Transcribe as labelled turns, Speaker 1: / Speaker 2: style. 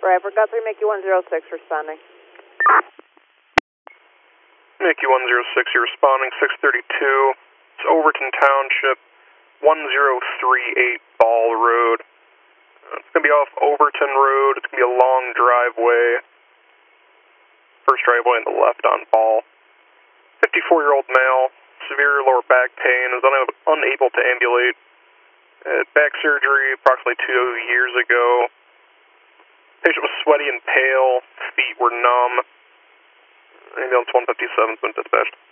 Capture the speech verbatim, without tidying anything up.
Speaker 1: Bradford Guthrie, Mickey one zero six responding.
Speaker 2: Mickey one zero six, you're responding, six thirty-two. It's Overton Township, one zero three eight Ball Road. It's going to be off Overton Road. It's going to be a long driveway. First driveway on the left on Ball. fifty-four-year-old male, severe lower back pain, is una- unable to ambulate. Had back surgery approximately two years ago. Patient was sweaty and pale. Feet were numb. Ambulance one fifty-seven's been dispatched.